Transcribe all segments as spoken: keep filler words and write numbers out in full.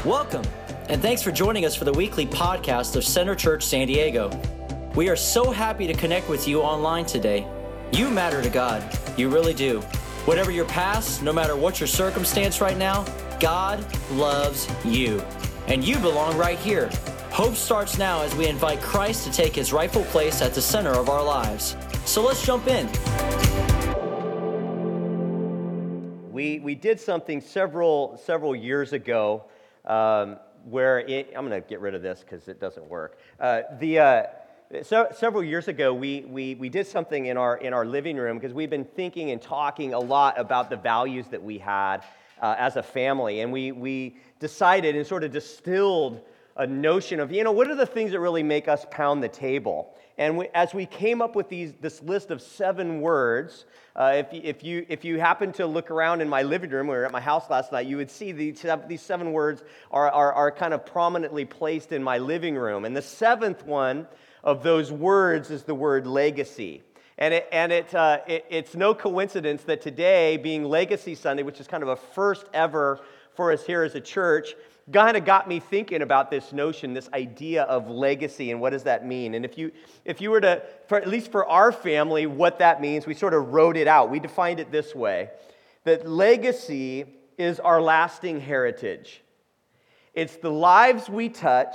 Welcome, and thanks for joining us for the weekly podcast of Center Church San Diego. We are so happy to connect with you online today. You matter to God. You really do. Whatever your past, no matter what your circumstance right now, God loves you. And you belong right here. Hope starts now as we invite Christ to take his rightful place at the center of our lives. So let's jump in. We we did something several several years ago um, where it, I'm going to get rid of this because it doesn't work. Uh, the uh, so, several years ago we we we did something in our in our living room because we've been thinking and talking a lot about the values that we had uh, as a family, and we we decided and sort of distilled a notion of, you know, what are the things that really make us pound the table? And we, as we came up with these, this list of seven words, uh, if, if you if you happen to look around in my living room or at my house last night, you would see these, these seven words are, are, are kind of prominently placed in my living room. And the seventh one of those words is the word legacy. And it, and it, uh, it it's no coincidence that today, being Legacy Sunday, which is kind of a first ever for us here as a church, kind of got me thinking about this notion, this idea of legacy, and what does that mean? And if you if you were to, for, at least for our family, what that means, we sort of wrote it out. We defined it this way, that legacy is our lasting heritage. It's the lives we touch,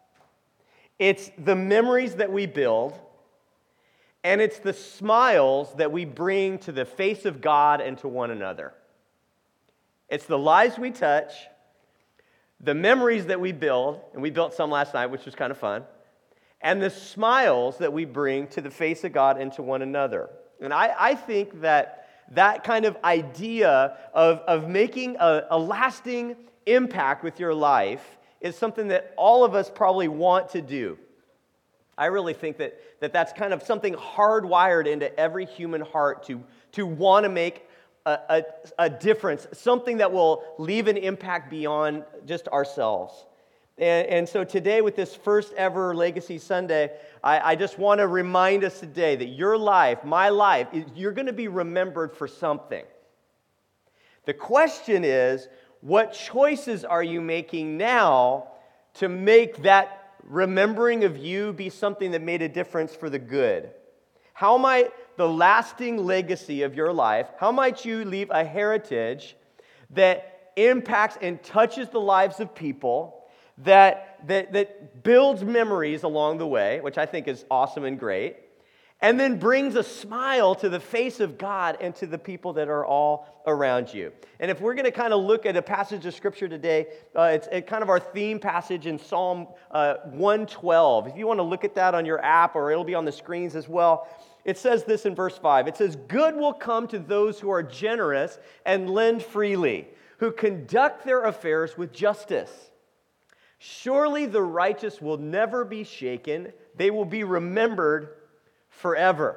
it's the memories that we build, and it's the smiles that we bring to the face of God and to one another. It's the lives we touch, the memories that we build, and we built some last night, which was kind of fun, and the smiles that we bring to the face of God and to one another. And I, I think that that kind of idea of, of making a, a lasting impact with your life is something that all of us probably want to do. I really think that, that that's kind of something hardwired into every human heart to, to want to make A, a, a difference, something that will leave an impact beyond just ourselves. And, and so today, with this first ever Legacy Sunday, I, I just want to remind us today that your life, my life, is, you're going to be remembered for something. The question is, what choices are you making now to make that remembering of you be something that made a difference for the good? How might the lasting legacy of your life, how might you leave a heritage that impacts and touches the lives of people, that, that, that builds memories along the way, which I think is awesome and great, and then brings a smile to the face of God and to the people that are all around you? And if we're going to kind of look at a passage of Scripture today, uh, it's it kind of our theme passage in Psalm uh, one twelve. If you want to look at that on your app, or it'll be on the screens as well. It says this in verse five. It says, "Good will come to those who are generous and lend freely, who conduct their affairs with justice. Surely the righteous will never be shaken. They will be remembered forever."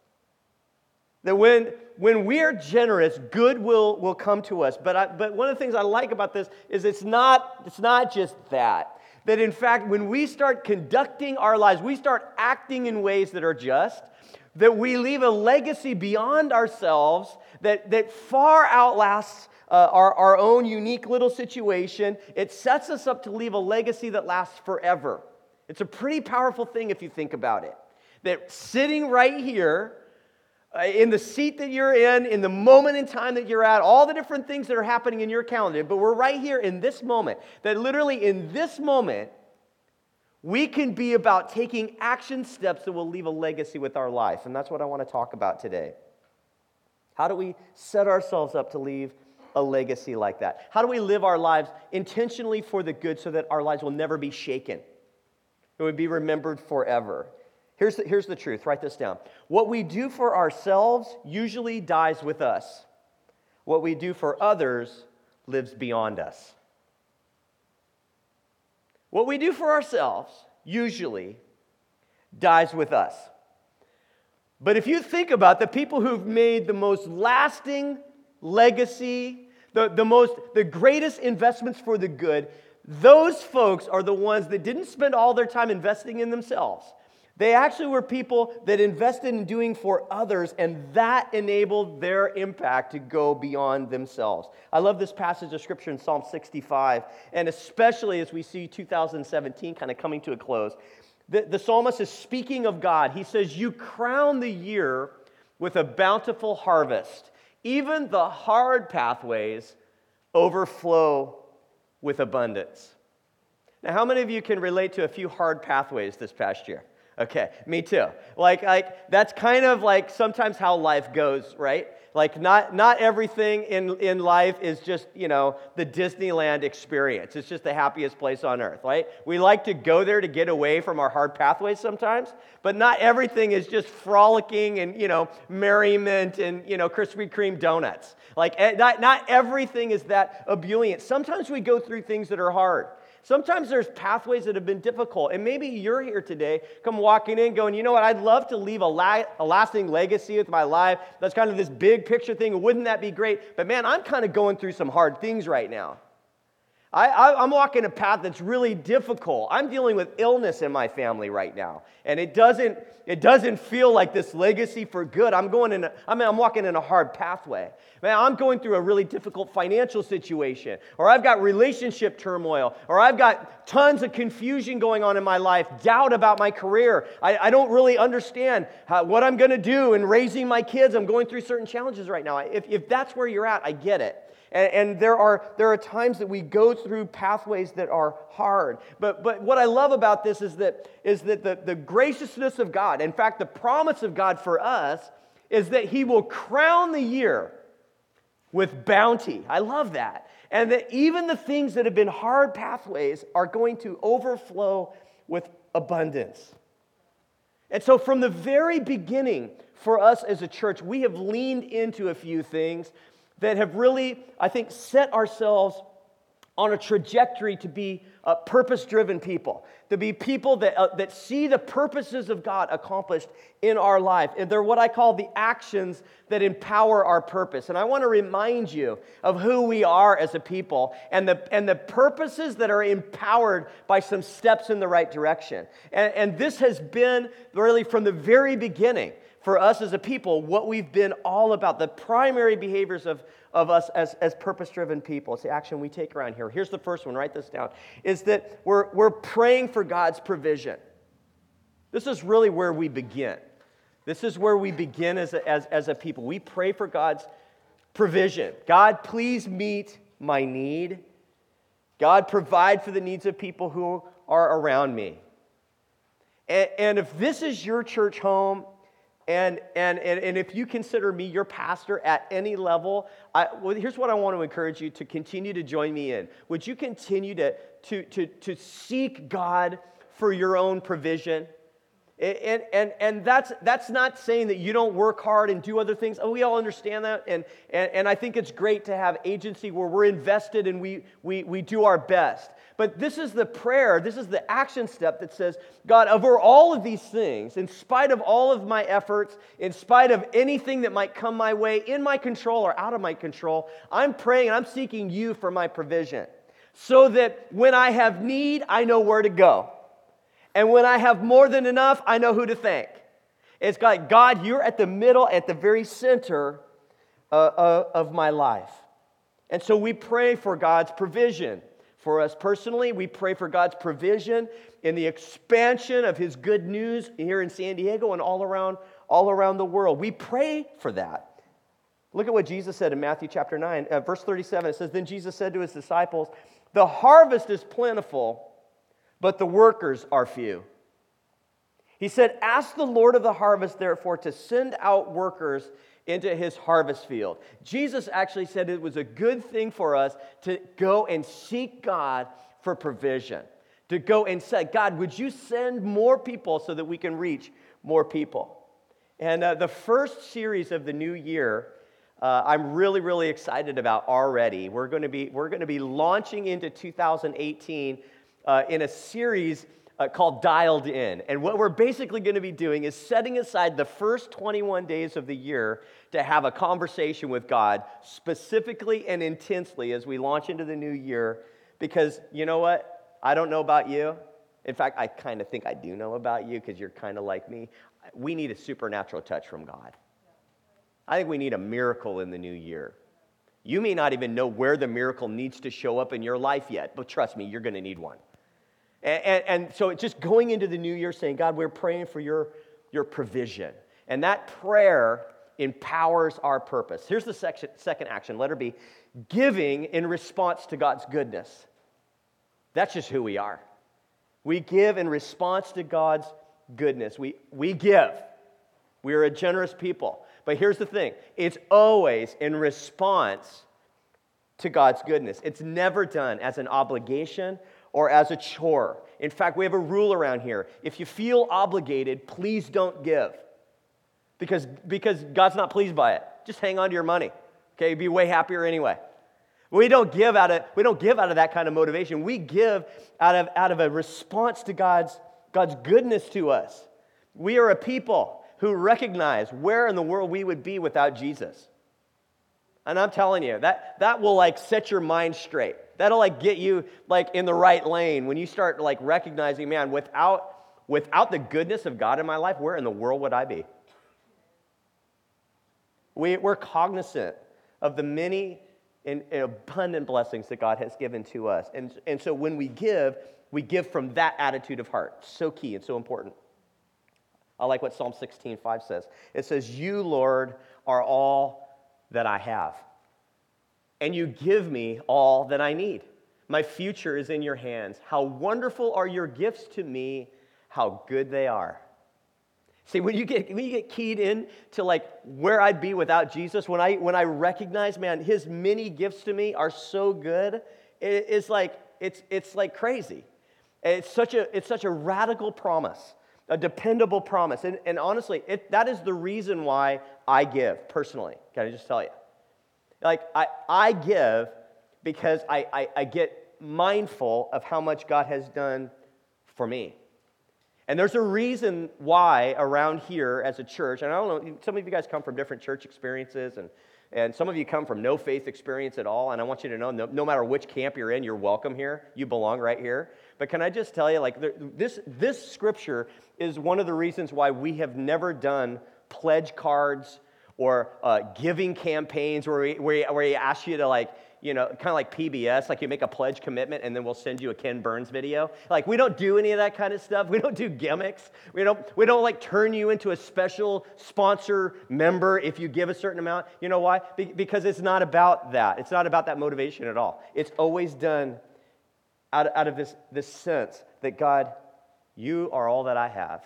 That when, when we are generous, good will, will come to us. But I, but one of the things I like about this is it's not, it's not just that. That in fact, when we start conducting our lives, we start acting in ways that are just, that we leave a legacy beyond ourselves that, that far outlasts uh, our, our own unique little situation. It sets us up to leave a legacy that lasts forever. It's a pretty powerful thing if you think about it. That sitting right here, uh, in the seat that you're in, in the moment in time that you're at, all the different things that are happening in your calendar, but we're right here in this moment, that literally in this moment, we can be about taking action steps that will leave a legacy with our life. And that's what I want to talk about today. How do we set ourselves up to leave a legacy like that? How do we live our lives intentionally for the good so that our lives will never be shaken? It would be remembered forever. Here's the, here's the truth. Write this down. What we do for ourselves usually dies with us. What we do for others lives beyond us. What we do for ourselves usually dies with us. But if you think about the people who've made the most lasting legacy, the, the most, the greatest investments for the good, those folks are the ones that didn't spend all their time investing in themselves. They actually were people that invested in doing for others, and that enabled their impact to go beyond themselves. I love this passage of Scripture in Psalm sixty-five, and especially as we see two thousand seventeen kind of coming to a close. The, the psalmist is speaking of God. He says, "You crown the year with a bountiful harvest. Even the hard pathways overflow with abundance." Now, how many of you can relate to a few hard pathways this past year? Okay, me too. Like, like that's kind of like sometimes how life goes, right? Like, not not everything in, in life is just, you know, the Disneyland experience. It's just the happiest place on earth, right? We like to go there to get away from our hard pathways sometimes, but not everything is just frolicking and, you know, merriment and, you know, Krispy Kreme donuts. Like, not, not everything is that ebullient. Sometimes we go through things that are hard. Sometimes there's pathways that have been difficult, and maybe you're here today, come walking in going, you know what, I'd love to leave a, la- a lasting legacy with my life. That's kind of this big picture thing. Wouldn't that be great? But man, I'm kind of going through some hard things right now. I, I, I'm walking a path that's really difficult. I'm dealing with illness in my family right now, and it doesn't it doesn't feel like this legacy for good. I'm going in. A, I mean, I'm walking in a hard pathway. Man, I'm going through a really difficult financial situation, or I've got relationship turmoil, or I've got tons of confusion going on in my life, doubt about my career. I, I don't really understand how, what I'm going to do in raising my kids. I'm going through certain challenges right now. If if that's where you're at, I get it. And, and there are there are times that we go through pathways that are hard. But but what I love about this is that is that the, the graciousness of God, in fact, the promise of God for us is that He will crown the year with bounty. I love that. And that even the things that have been hard pathways are going to overflow with abundance. And so from the very beginning, for us as a church, we have leaned into a few things that have really, I think, set ourselves on a trajectory to be uh, purpose-driven people, to be people that, uh, that see the purposes of God accomplished in our life. And they're what I call the actions that empower our purpose. And I want to remind you of who we are as a people and the, and the purposes that are empowered by some steps in the right direction. And, and this has been really from the very beginning, for us as a people, what we've been all about, the primary behaviors of, of us as, as purpose-driven people. It's the action we take around here. Here's the first one, write this down, is that we're, we're praying for God's provision. This is really where we begin. This is where we begin as a, as, as a people. We pray for God's provision. God, please meet my need. God, provide for the needs of people who are around me. And, and if this is your church home, And, and, and, and if you consider me your pastor at any level, I, well, here's what I want to encourage you to continue to join me in. Would you continue to, to, to, to seek God for your own provision? And, and, and that's, that's not saying that you don't work hard and do other things. Oh, we all understand that. And, and, and I think it's great to have agency where we're invested and we, we, we do our best. But this is the prayer, this is the action step that says, God, over all of these things, in spite of all of my efforts, in spite of anything that might come my way, in my control or out of my control, I'm praying and I'm seeking you for my provision. So that when I have need, I know where to go. And when I have more than enough, I know who to thank. It's like, God, you're at the middle, at the very center uh, of my life. And so we pray for God's provision. For us personally, we pray for God's provision in the expansion of His good news here in San Diego and all around, all around the world. We pray for that. Look at what Jesus said in Matthew chapter nine, uh, verse thirty-seven. It says, then Jesus said to His disciples, the harvest is plentiful, but the workers are few. He said, ask the Lord of the harvest, therefore, to send out workers into His harvest field. Jesus actually said it was a good thing for us to go and seek God for provision. To go and say, God, would you send more people so that we can reach more people? And uh, the first series of the new year, uh, I'm really, really excited about already. We're going to be, we're going to be launching into two thousand eighteen uh, in a series Uh, called Dialed In. And what we're basically going to be doing is setting aside the first twenty-one days of the year to have a conversation with God specifically and intensely as we launch into the new year. Because you know what? I don't know about you. In fact, I kind of think I do know about you because you're kind of like me. We need a supernatural touch from God. I think we need a miracle in the new year. You may not even know where the miracle needs to show up in your life yet, but trust me, you're going to need one. And, and, and so it's just going into the new year saying, God, we're praying for your, your provision. And that prayer empowers our purpose. Here's the section, second action, letter B, giving in response to God's goodness. That's just who we are. We give in response to God's goodness. We, we give. We are a generous people. But here's the thing. It's always in response to God's goodness. It's never done as an obligation or as a chore. In fact, we have a rule around here. If you feel obligated, please don't give. Because, because God's not pleased by it. Just hang on to your money. Okay, you'd be way happier anyway. We don't give out of we don't give out of that kind of motivation. We give out of out of a response to God's God's goodness to us. We are a people who recognize where in the world we would be without Jesus. And I'm telling you, that that will like set your mind straight. That'll like get you like in the right lane when you start like recognizing, man, without without the goodness of God in my life, where in the world would I be? We, we're cognizant of the many and abundant blessings that God has given to us. And, and so when we give, we give from that attitude of heart. So key and so important. I like what Psalm sixteen five says. It says, you, Lord, are all that I have, and you give me all that I need. My future is in your hands. How wonderful are your gifts to me, how good they are. See, when you get when you get keyed in to like where I'd be without Jesus, when I when I recognize, man, his many gifts to me are so good, it, it's like it's it's like crazy. It's such a it's such a radical promise, a dependable promise. And, and honestly, it, that is the reason why I give personally. Can I just tell you? Like I, I give because I, I, I get mindful of how much God has done for me. And there's a reason why around here as a church, and I don't know, some of you guys come from different church experiences, and, and some of you come from no faith experience at all, and I want you to know, no, no matter which camp you're in, you're welcome here. You belong right here. But can I just tell you, like, this, this scripture is one of the reasons why we have never done pledge cards or uh, giving campaigns where we, where, he, where he asks you to, like, you know, kind of like P B S, like you make a pledge commitment and then we'll send you a Ken Burns video. Like, we don't do any of that kind of stuff. We don't do gimmicks. We don't, we don't like turn you into a special sponsor member if you give a certain amount. You know why? Be- because it's not about that. It's not about that motivation at all. It's always done out, out of this, this sense that God, you are all that I have,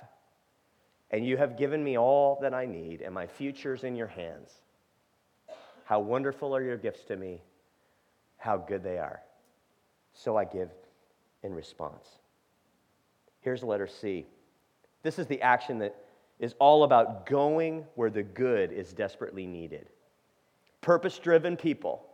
and you have given me all that I need, and my future's in your hands. How wonderful are your gifts to me. How good they are. So I give in response. Here's letter C. This is the action that is all about going where the good is desperately needed. Purpose-driven people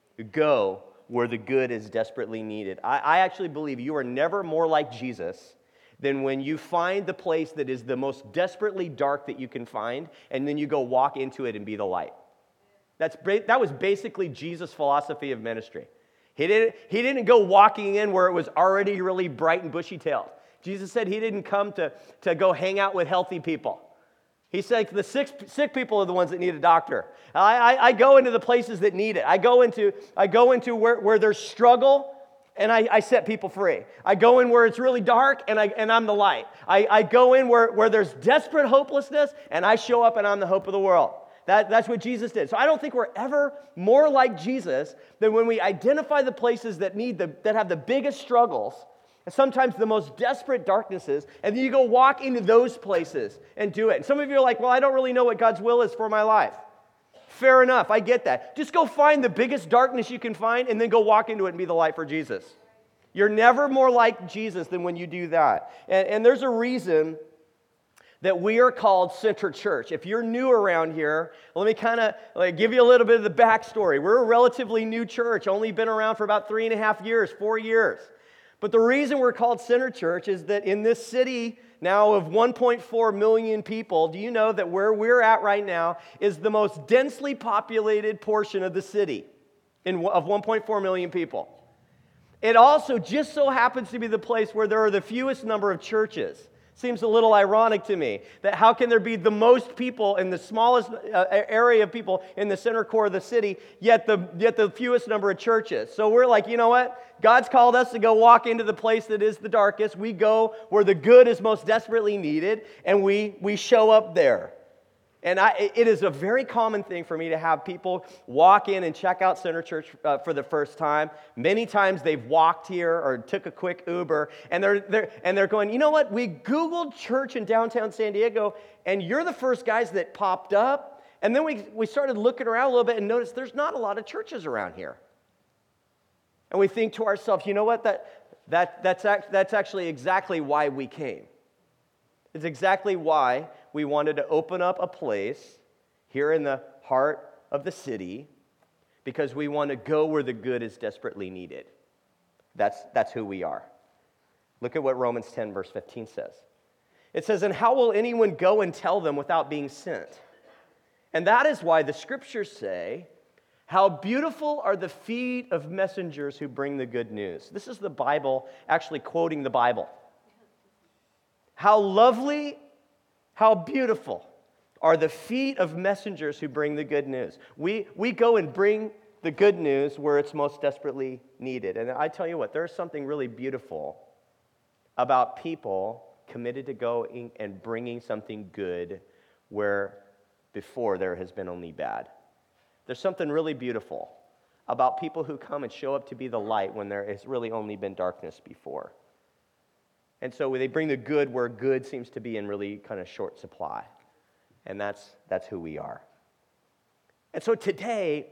go where the good is desperately needed. I, I actually believe you are never more like Jesus than when you find the place that is the most desperately dark that you can find, and then you go walk into it and be the light. That's, that was basically Jesus' philosophy of ministry. He didn't, he didn't go walking in where it was already really bright and bushy-tailed. Jesus said he didn't come to, to go hang out with healthy people. He said the sick, sick people are the ones that need a doctor. I, I, I go into the places that need it. I go into, I go into where, where there's struggle, and I, I set people free. I go in where it's really dark, and, I, and I'm the light. I, I go in where, where there's desperate hopelessness, and I show up, and I'm the hope of the world. That, that's what Jesus did. So I don't think we're ever more like Jesus than when we identify the places that need the, that have the biggest struggles, and sometimes the most desperate darknesses, and then you go walk into those places and do it. And some of you are like, well, I don't really know what God's will is for my life. Fair enough, I get that. Just go find the biggest darkness you can find and then go walk into it and be the light for Jesus. You're never more like Jesus than when you do that. And, and there's a reason that we are called Center Church. If you're new around here, let me kind of like give you a little bit of the backstory. We're a relatively new church, only been around for about three and a half years, four years. But the reason we're called Center Church is that in this city now of one point four million people, do you know that where we're at right now is the most densely populated portion of the city in, of one point four million people? It also just so happens to be the place where there are the fewest number of churches. Seems a little ironic to me that how can there be the most people in the smallest uh, area of people in the center core of the city, yet the yet the fewest number of churches. So we're like, you know what? God's called us to go walk into the place that is the darkest. We go where the good is most desperately needed, and we we show up there. And I, it is a very common thing for me to have people walk in and check out Center Church uh, for the first time. Many times they've walked here or took a quick Uber, and they're, they're, and they're going, you know what? We Googled church in downtown San Diego, and you're the first guys that popped up. And then we, we started looking around a little bit and noticed there's not a lot of churches around here. And we think to ourselves, you know what? That, that, that's, act, that's actually exactly why we came. It's exactly why we wanted to open up a place here in the heart of the city, because we want to go where the good is desperately needed. That's, that's who we are. Look at what Romans ten, verse fifteen says. It says, "And how will anyone go and tell them without being sent?" And that is why the scriptures say, "How beautiful are the feet of messengers who bring the good news." This is the Bible actually quoting the Bible. How lovely, how beautiful are the feet of messengers who bring the good news. We, we go and bring the good news where it's most desperately needed. And I tell you what, there's something really beautiful about people committed to going and bringing something good where before there has been only bad. There's something really beautiful about people who come and show up to be the light when there has really only been darkness before. And so they bring the good where good seems to be in really kind of short supply. And that's, that's who we are. And so today,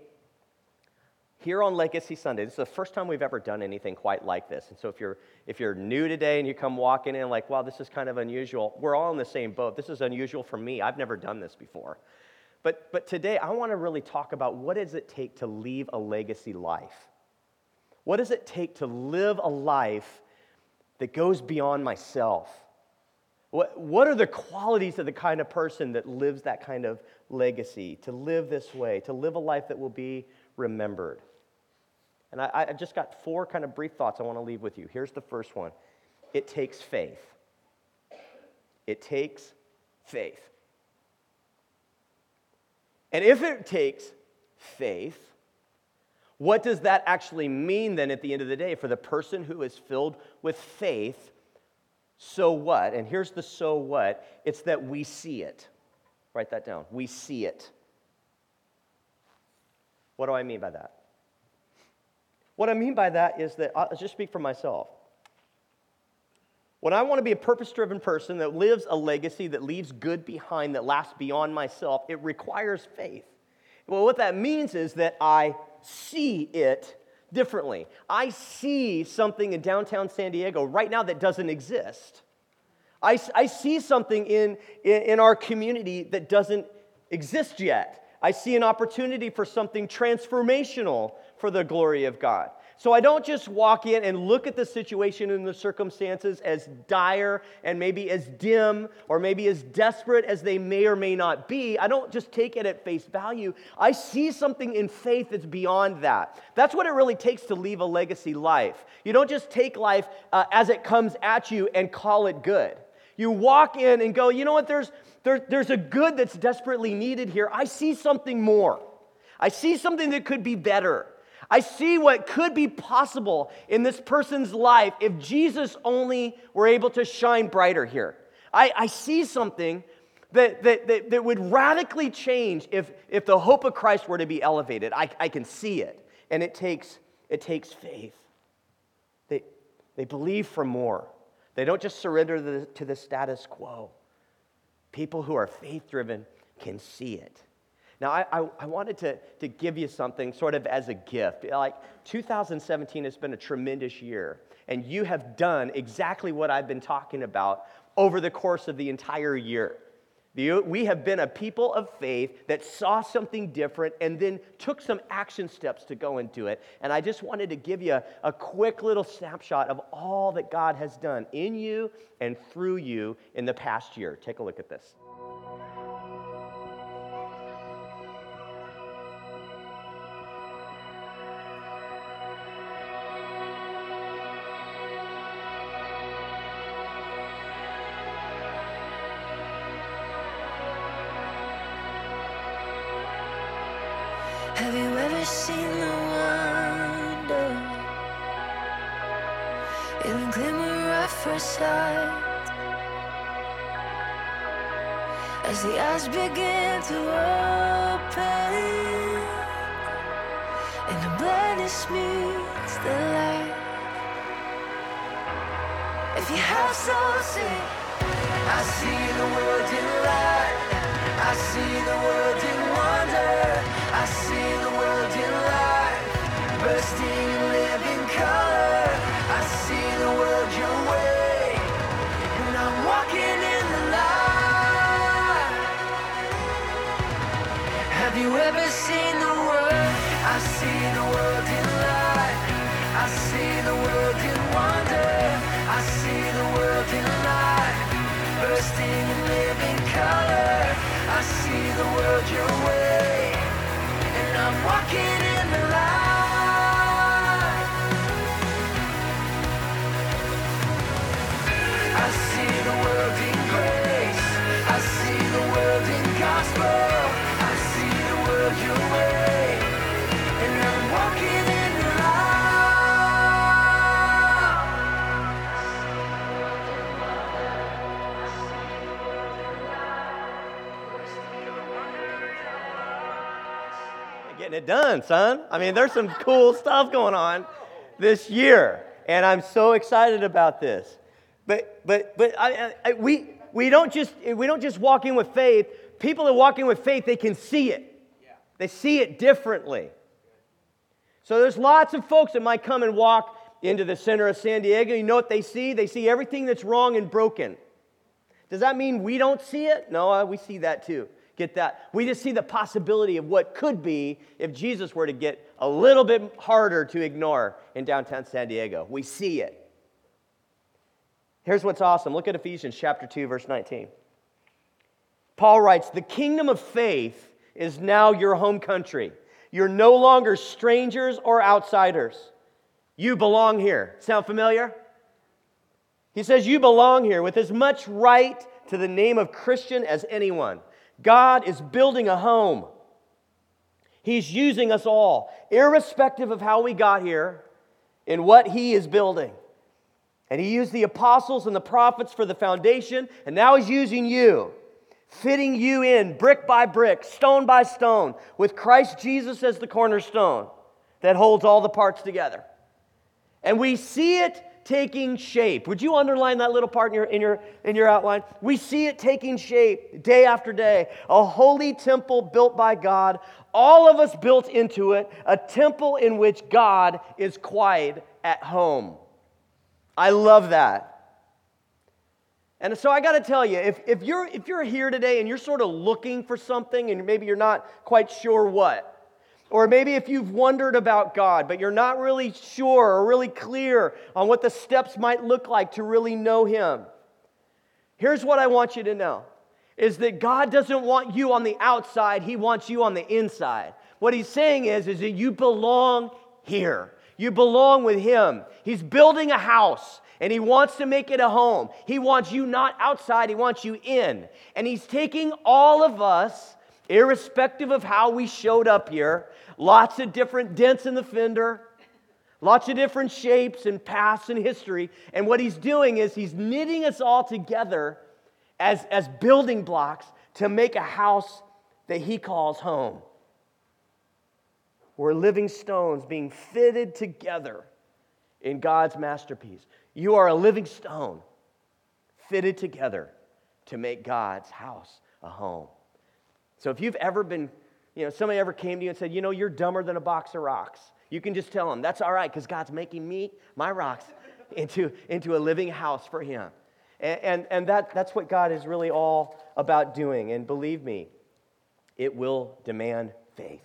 here on Legacy Sunday, this is the first time we've ever done anything quite like this. And so if you're if you're new today and you come walking in like, wow, this is kind of unusual, we're all in the same boat. This is unusual for me. I've never done this before. But, but today, I want to really talk about what does it take to leave a legacy life? What does it take to live a life that goes beyond myself? What, what are the qualities of the kind of person that lives that kind of legacy, to live this way, to live a life that will be remembered? And I, I just got four kind of brief thoughts I want to leave with you. Here's the first one. It takes faith. It takes faith. And if it takes faith, what does that actually mean then at the end of the day for the person who is filled with faith? So what? And here's the so what. It's that we see it. Write that down. We see it. What do I mean by that? What I mean by that is that, I'll just speak for myself. When I want to be a purpose-driven person that lives a legacy, that leaves good behind, that lasts beyond myself, it requires faith. Well, what that means is that I see it differently. I see something in downtown San Diego right now that doesn't exist. I, I see something in, in, in our community that doesn't exist yet. I see an opportunity for something transformational for the glory of God. So I don't just walk in and look at the situation and the circumstances as dire and maybe as dim or maybe as desperate as they may or may not be. I don't just take it at face value. I see something in faith that's beyond that. That's what it really takes to leave a legacy life. You don't just take life uh, as it comes at you and call it good. You walk in and go, you know what, there's, there, there's a good that's desperately needed here. I see something more. I see something that could be better. I see what could be possible in this person's life if Jesus only were able to shine brighter here. I, I see something that, that, that, that would radically change if, if the hope of Christ were to be elevated. I, I can see it, and it takes, it takes faith. They, they believe for more. They don't just surrender to the, to the status quo. People who are faith-driven can see it. Now, I, I, I wanted to, to give you something sort of as a gift. Like, two thousand seventeen has been a tremendous year, and you have done exactly what I've been talking about over the course of the entire year. The, we have been a people of faith that saw something different and then took some action steps to go into it. And I just wanted to give you a, a quick little snapshot of all that God has done in you and through you in the past year. Take a look at this. in a glimmer at first sight. As the eyes begin to open and the blindness meets the light. If you have soul, sing. I see the world in light. I see the world in wonder. I see the world in light, bursting in living color. I see the world your way, and I'm walking in the light. Have you ever seen the world? I see the world in light. I see the world in wonder. I see the world in light, bursting in living color. I see the world your way, and I'm walking in the light. I see the world in grace. I see the world in gospel. I see the world your way, and I'm walking in the light. Getting it done, son. I mean, there's some cool stuff going on this year, and I'm so excited about this. But but but I, I, we we don't just we don't just walk in with faith. People that walk in with faith, they can see it. They see it differently. So there's lots of folks that might come and walk into the center of San Diego. You know what they see? They see everything that's wrong and broken. Does that mean we don't see it? No, uh, we see that too. Get that? We just see the possibility of what could be if Jesus were to get a little bit harder to ignore in downtown San Diego. We see it. Here's what's awesome. Look at Ephesians chapter two, verse nineteen. Paul writes, "The kingdom of faith is now your home country. You're no longer strangers or outsiders. You belong here." Sound familiar? He says you belong here with as much right to the name of Christian as anyone. God is building a home. He's using us all, irrespective of how we got here, in what He is building. And He used the apostles and the prophets for the foundation, and now He's using you, fitting you in brick by brick, stone by stone, with Christ Jesus as the cornerstone that holds all the parts together. And we see it taking shape. Would you underline that little part in your, in your, in your outline? We see it taking shape day after day. A holy temple built by God, all of us built into it, a temple in which God is quite at home. I love that. And so I got to tell you, if, if, you're, if you're here today and you're sort of looking for something and maybe you're not quite sure what, or maybe if you've wondered about God, but you're not really sure or really clear on what the steps might look like to really know Him, here's what I want you to know, is that God doesn't want you on the outside, He wants you on the inside. What He's saying is, is that you belong here. You belong with Him. He's building a house, and He wants to make it a home. He wants you not outside, He wants you in. And He's taking all of us, irrespective of how we showed up here, lots of different dents in the fender, lots of different shapes and paths and history. And what He's doing is He's knitting us all together as, as building blocks to make a house that He calls home. We're living stones being fitted together in God's masterpiece. You are a living stone fitted together to make God's house a home. So if you've ever been, you know, somebody ever came to you and said, you know, you're dumber than a box of rocks, you can just tell them, that's all right, because God's making me, my rocks, into, into a living house for Him. And, and, and that, that's what God is really all about doing. And believe me, it will demand faith.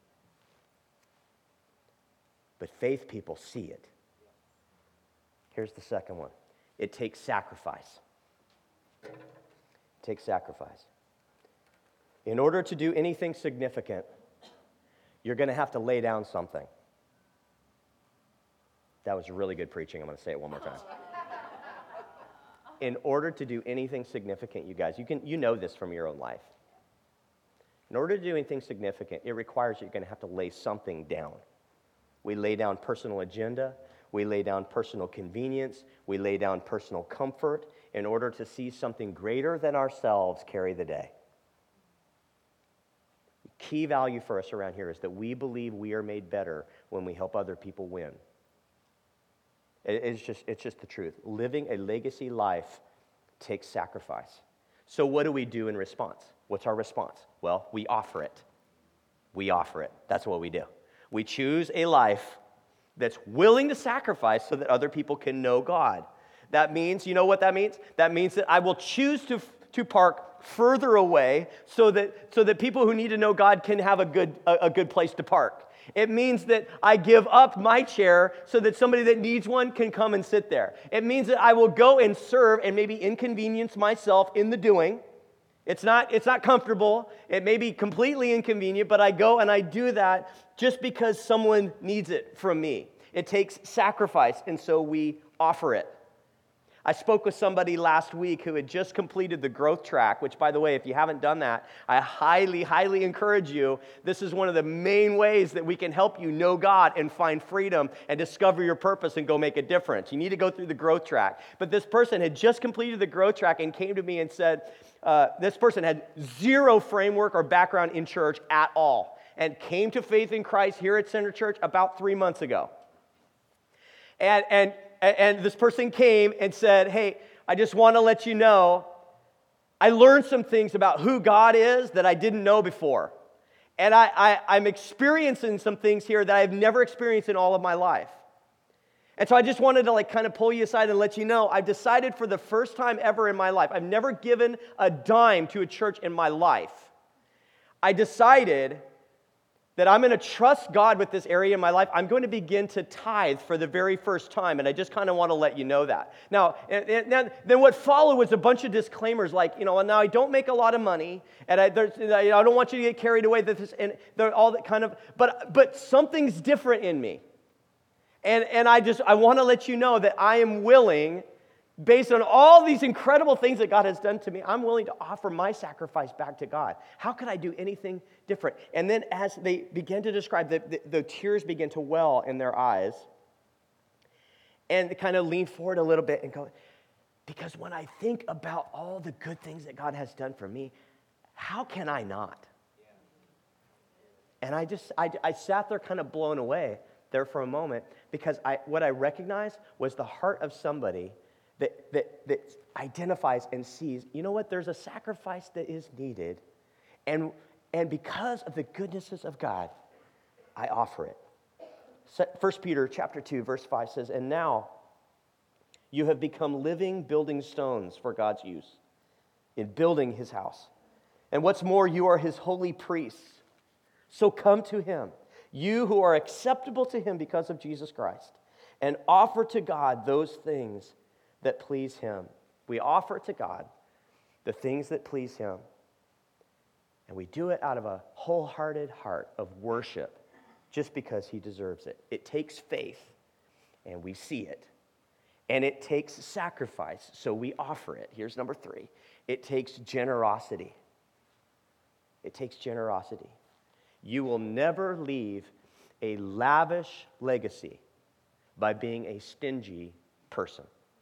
But faith people see it. Here's the second one. It takes sacrifice. It takes sacrifice. In order to do anything significant, you're going to have to lay down something. That was really good preaching. I'm going to say it one more time. In order to do anything significant, you guys, you can you know this from your own life. In order to do anything significant, it requires you're going to have to lay something down. We lay down personal agenda. We lay down personal convenience. We lay down personal comfort in order to see something greater than ourselves carry the day. Key value for us around here is that we believe we are made better when we help other people win. It's just, it's just the truth. Living a legacy life takes sacrifice. So what do we do in response? What's our response? Well, we offer it. We offer it. That's what we do. We choose a life that's willing to sacrifice so that other people can know God. That means, you know what that means? That means that I will choose to, to park further away so that, so that people who need to know God can have a good, a, a good place to park. It means that I give up my chair so that somebody that needs one can come and sit there. It means that I will go and serve and maybe inconvenience myself in the doing. It's not, it's not comfortable. It may be completely inconvenient, but I go and I do that just because someone needs it from me. It takes sacrifice, and so we offer it. I spoke with somebody last week who had just completed the growth track, which, by the way, if you haven't done that, I highly, highly encourage you. This is one of the main ways that we can help you know God and find freedom and discover your purpose and go make a difference. You need to go through the growth track. But this person had just completed the growth track and came to me and said, uh, this person had zero framework or background in church at all and came to faith in Christ here at Center Church about three months ago. And, and And this person came and said, hey, I just want to let you know, I learned some things about who God is that I didn't know before. And I, I, I'm experiencing some things here that I've never experienced in all of my life. And so I just wanted to like kind of pull you aside and let you know, I've decided for the first time ever in my life, I've never given a dime to a church in my life. I decided that I'm going to trust God with this area in my life. I'm going to begin to tithe for the very first time, and I just kind of want to let you know that. Now, and, and then, then what followed was a bunch of disclaimers, like, you know, now I don't make a lot of money, and I, there's, I don't want you to get carried away with this, and all that kind of, but but something's different in me, and and I just I want to let you know that I am willing. Based on all these incredible things that God has done to me, I'm willing to offer my sacrifice back to God. How could I do anything different? And then as they began to describe, the, the, the tears began to well in their eyes. And they kind of lean forward a little bit and go, because when I think about all the good things that God has done for me, how can I not? And I just, I, I sat there kind of blown away there for a moment because I, what I recognized was the heart of somebody That, that, that identifies and sees, you know what, there's a sacrifice that is needed, and, and because of the goodnesses of God, I offer it. First Peter chapter two, verse five says, and now you have become living building stones for God's use in building his house. And what's more, you are his holy priests. So come to him, you who are acceptable to him because of Jesus Christ, and offer to God those things that please him. We offer to God the things that please him. And we do it out of a wholehearted heart of worship just because he deserves it. It takes faith, and we see it. And it takes sacrifice, so we offer it. Here's number three. It takes generosity. It takes generosity. You will never leave a lavish legacy by being a stingy person.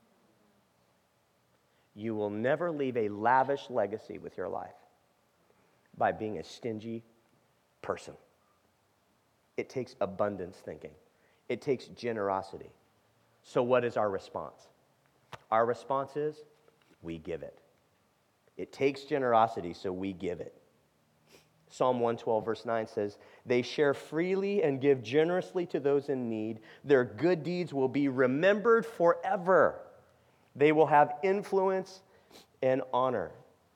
You will never leave a lavish legacy with your life by being a stingy person. It takes abundance thinking. It takes generosity. So what is our response? Our response is, we give it. It takes generosity, so we give it. Psalm one twelve, verse nine says, they share freely and give generously to those in need. Their good deeds will be remembered forever. They will have influence and honor.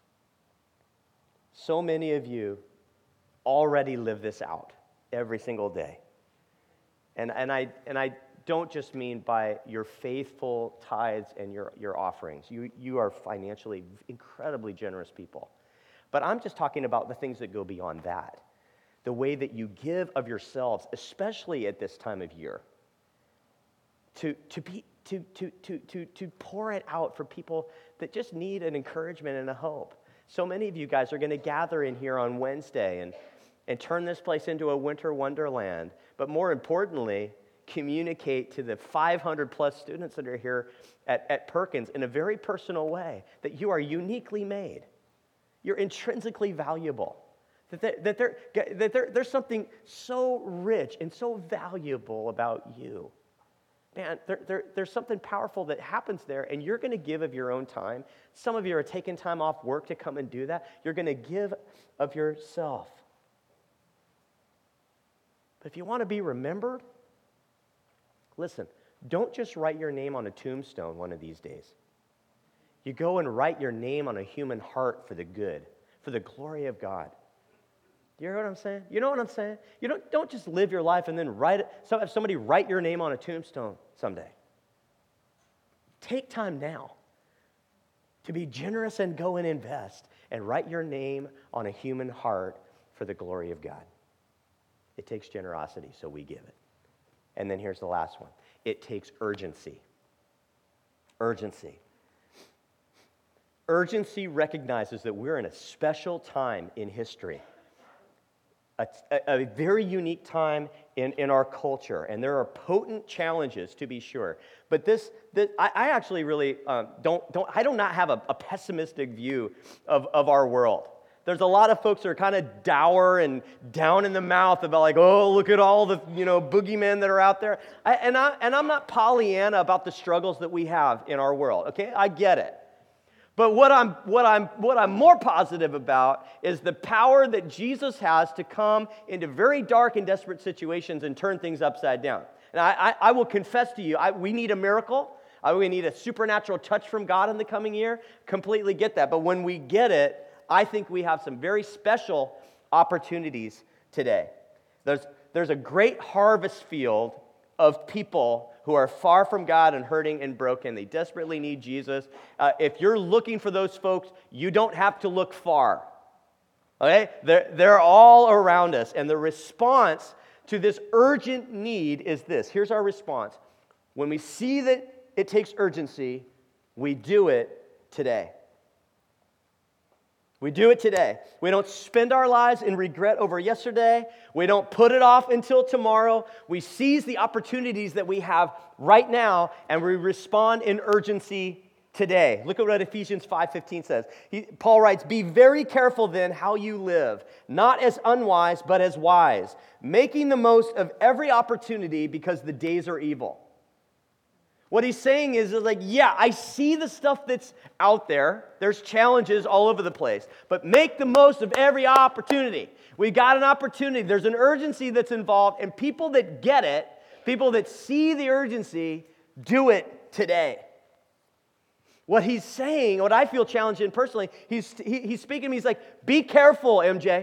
So many of you already live this out every single day. And, and, I, and I don't just mean by your faithful tithes and your, your offerings. You, you are financially incredibly generous people. But I'm just talking about the things that go beyond that. The way that you give of yourselves, especially at this time of year, to, to be To, to, to, to, to pour it out for people that just need an encouragement and a hope. So many of you guys are going to gather in here on Wednesday and, and turn this place into a winter wonderland. But more importantly, communicate to the five hundred plus students that are here at, at Perkins in a very personal way that you are uniquely made. You're intrinsically valuable. That, there, that, there, that there, there's something so rich and so valuable about you. Man, there, there, there's something powerful that happens there, and you're going to give of your own time. Some of you are taking time off work to come and do that. You're going to give of yourself. But if you want to be remembered, listen, don't just write your name on a tombstone one of these days. You go and write your name on a human heart for the good, for the glory of God. You hear what I'm saying? You know what I'm saying? You don't, don't just live your life and then write it. So have somebody write your name on a tombstone someday. Take time now to be generous and go and invest and write your name on a human heart for the glory of God. It takes generosity, so we give it. And then here's the last one. It takes urgency. Urgency. Urgency recognizes that we're in a special time in history. A, a, a very unique time in, in our culture, and there are potent challenges to be sure. But this, this I, I actually really um, don't, don't, I do not have a, a pessimistic view of, of our world. There's a lot of folks that are kind of dour and down in the mouth about like, oh, look at all the, you know, boogeymen that are out there. I, and, I, and I'm not Pollyanna about the struggles that we have in our world, okay? I get it. But what I'm, what, I'm, what I'm more positive about is the power that Jesus has to come into very dark and desperate situations and turn things upside down. And I, I, I will confess to you, I, we need a miracle. I, we need a supernatural touch from God in the coming year. Completely get that. But when we get it, I think we have some very special opportunities today. There's, there's a great harvest field of people who are far from God and hurting and broken. They desperately need Jesus. Uh, if you're looking for those folks, you don't have to look far. Okay? They're, they're all around us. And the response to this urgent need is this. Here's our response. When we see that it takes urgency, we do it today. We do it today. We don't spend our lives in regret over yesterday. We don't put it off until tomorrow. We seize the opportunities that we have right now, and we respond in urgency today. Look at what Ephesians five fifteen says. He, Paul writes, "Be very careful then how you live, not as unwise, but as wise, making the most of every opportunity because the days are evil." What he's saying is, is like, yeah, I see the stuff that's out there. There's challenges all over the place. But make the most of every opportunity. We got an opportunity. There's an urgency that's involved. And people that get it, people that see the urgency, do it today. What he's saying, what I feel challenged in personally, he's, he, he's speaking to me, he's like, be careful, M J.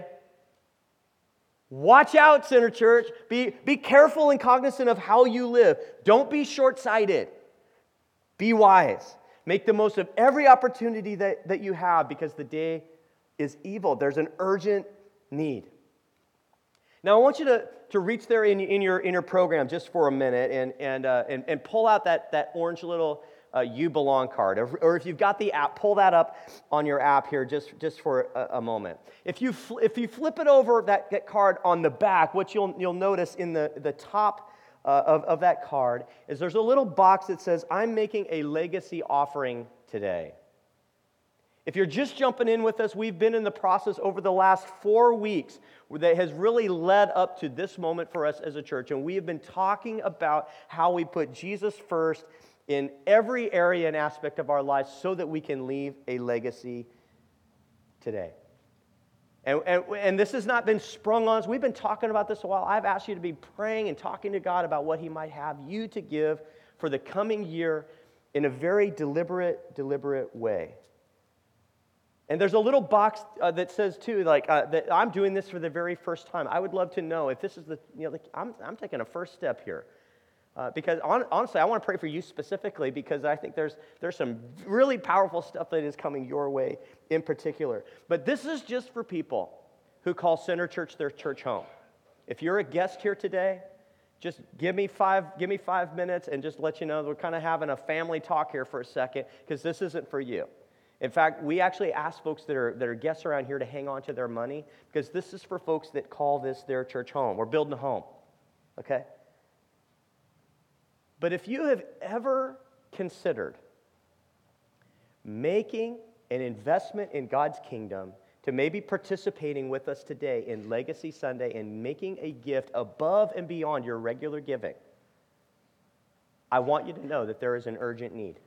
Watch out, Center Church. Be, be careful and cognizant of how you live. Don't be short-sighted. Be wise. Make the most of every opportunity that, that you have because the day is evil. There's an urgent need. Now, I want you to, to reach there in, in, your, in your program just for a minute and, and, uh, and, and pull out that, that orange little uh, You Belong card. Or, or if you've got the app, pull that up on your app here just, just for a, a moment. If you, fl- if you flip it over, that, that card on the back, what you'll, you'll notice in the, the top uh, of, of that card is there's a little box that says, I'm making a legacy offering today. If you're just jumping in with us, we've been in the process over the last four weeks that has really led up to this moment for us as a church. And we have been talking about how we put Jesus first in every area and aspect of our lives so that we can leave a legacy today. And, and, and this has not been sprung on us. We've been talking about this a while. I've asked you to be praying and talking to God about what He might have you to give for the coming year in a very deliberate, deliberate way. And there's a little box uh, that says, too, like, uh, that I'm doing this for the very first time. I would love to know if this is the, you know, like, I'm, I'm taking a first step here. Uh, because on, honestly, I want to pray for you specifically because I think there's there's some really powerful stuff that is coming your way in particular. But this is just for people who call Center Church their church home. If you're a guest here today, just give me five give me five minutes and just let you know that we're kind of having a family talk here for a second because this isn't for you. In fact, we actually ask folks that are that are guests around here to hang on to their money because this is for folks that call this their church home. We're building a home, okay? But if you have ever considered making an investment in God's kingdom, to maybe participating with us today in Legacy Sunday and making a gift above and beyond your regular giving, I want you to know that there is an urgent need.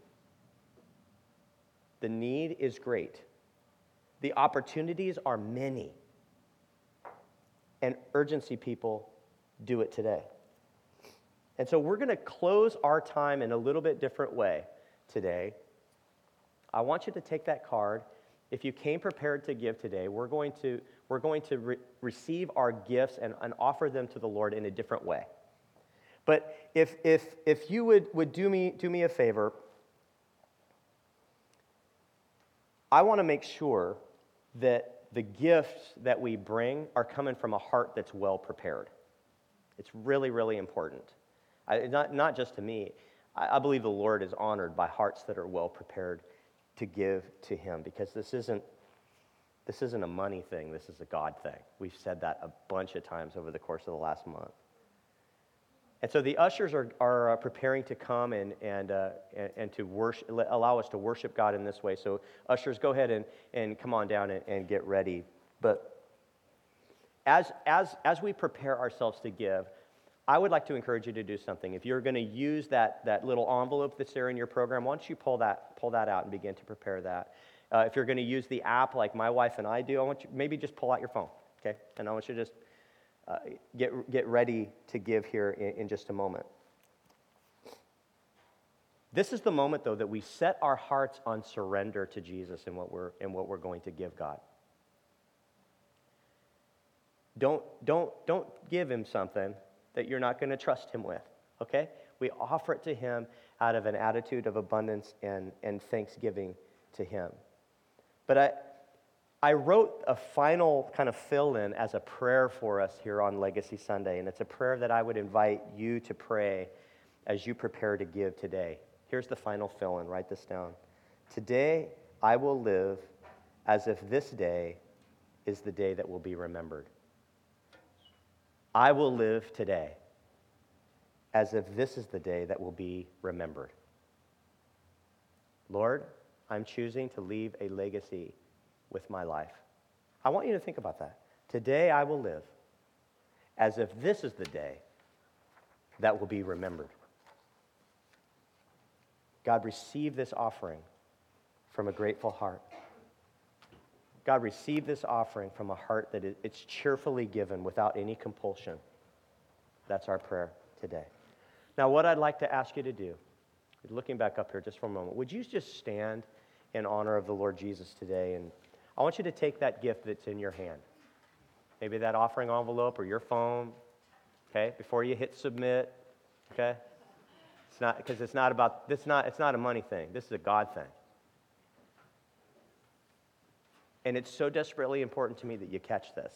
The need is great. The opportunities are many. And urgency, people, do it today. And so we're going to close our time in a little bit different way today. I want you to take that card. If you came prepared to give today, we're going to, we're going to re- receive our gifts and, and offer them to the Lord in a different way. But if, if, if you would, would do me, do me a favor, I want to make sure that the gifts that we bring are coming from a heart that's well prepared. It's really, really important. I, not, not just to me. I, I believe the Lord is honored by hearts that are well prepared to give to Him, because this isn't, this isn't a money thing. This is a God thing. We've said that a bunch of times over the course of the last month. And so the ushers are, are uh, preparing to come and, and, uh, and, and to worship, allow us to worship God in this way. So ushers, go ahead and, and come on down and, and get ready. But as, as, as we prepare ourselves to give, I would like to encourage you to do something. If you're going to use that, that little envelope that's there in your program, why don't you pull that, pull that out and begin to prepare that. Uh, if you're going to use the app like my wife and I do, I want you maybe just pull out your phone, okay? And I want you to just Uh, get get ready to give here in, in just a moment. This is the moment, though, that we set our hearts on surrender to Jesus in what we're in what we're going to give God. Don't don't don't give Him something that you're not going to trust Him with. Okay? We offer it to Him out of an attitude of abundance and and thanksgiving to Him. But I. I wrote a final kind of fill-in as a prayer for us here on Legacy Sunday, and it's a prayer that I would invite you to pray as you prepare to give today. Here's the final fill-in. Write this down. Today, I will live as if this day is the day that will be remembered. I will live today as if this is the day that will be remembered. Lord, I'm choosing to leave a legacy with my life. I want you to think about that. Today I will live as if this is the day that will be remembered. God, receive this offering from a grateful heart. God, receive this offering from a heart that it's cheerfully given without any compulsion. That's our prayer today. Now, what I'd like to ask you to do, looking back up here just for a moment, would you just stand in honor of the Lord Jesus today? And I want you to take that gift that's in your hand, maybe that offering envelope or your phone, okay, before you hit submit, okay? It's not, because it's not about, this not, it's not a money thing. This is a God thing. And it's so desperately important to me that you catch this.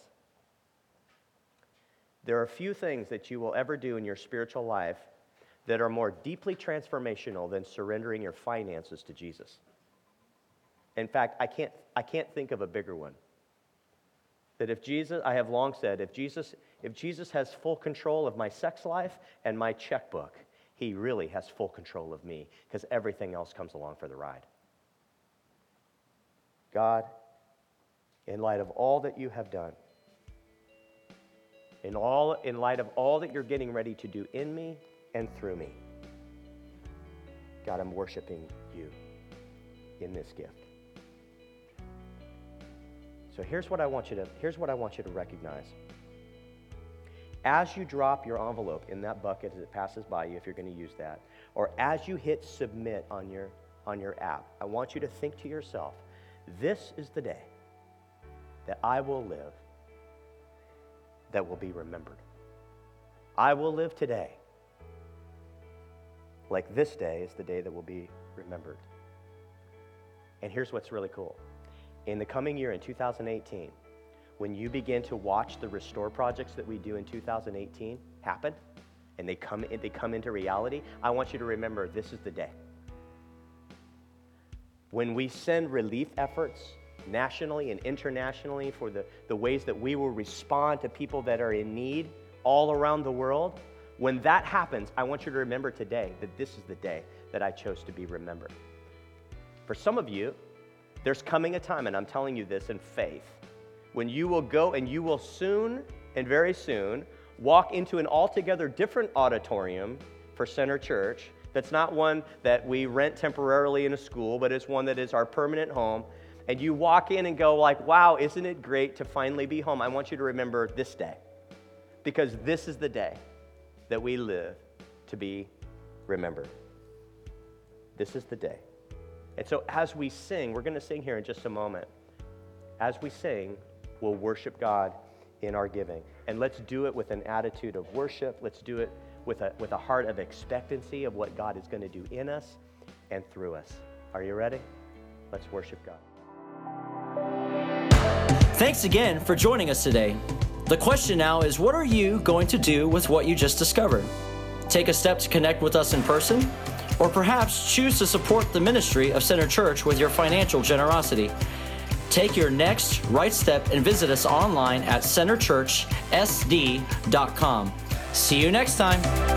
There are few things that you will ever do in your spiritual life that are more deeply transformational than surrendering your finances to Jesus. In fact, I can't, I can't think of a bigger one. That if Jesus, I have long said, if Jesus, if Jesus has full control of my sex life and my checkbook, He really has full control of me, because everything else comes along for the ride. God, in light of all that you have done, in all, in light of all that you're getting ready to do in me and through me, God, I'm worshiping you in this gift. So here's what I want you to here's what I want you to recognize. As you drop your envelope in that bucket as it passes by you, if you're going to use that, or as you hit submit on your on your app, I want you to think to yourself, this is the day that I will live that will be remembered. I will live today like this day is the day that will be remembered. And here's what's really cool. In the coming year, in two thousand eighteen, when you begin to watch the Restore projects that we do in two thousand eighteen happen, and they come, they come into reality, I want you to remember this is the day. When we send relief efforts nationally and internationally for the, the ways that we will respond to people that are in need all around the world, When that happens, I want you to remember today that this is the day that I chose to be remembered. For some of you, there's coming a time, and I'm telling you this in faith, when you will go and you will soon and very soon walk into an altogether different auditorium for Center Church. That's not one that we rent temporarily in a school, but it's one that is our permanent home. And you walk in and go like, wow, isn't it great to finally be home? I want you to remember this day, because this is the day that we live to be remembered. This is the day. And so as we sing, we're going to sing here in just a moment. As we sing, we'll worship God in our giving. And let's do it with an attitude of worship. Let's do it with a, with a heart of expectancy of what God is going to do in us and through us. Are you ready? Let's worship God. Thanks again for joining us today. The question now is, what are you going to do with what you just discovered? Take a step to connect with us in person, or perhaps choose to support the ministry of Center Church with your financial generosity. Take your next right step and visit us online at center church s d dot com. See you next time.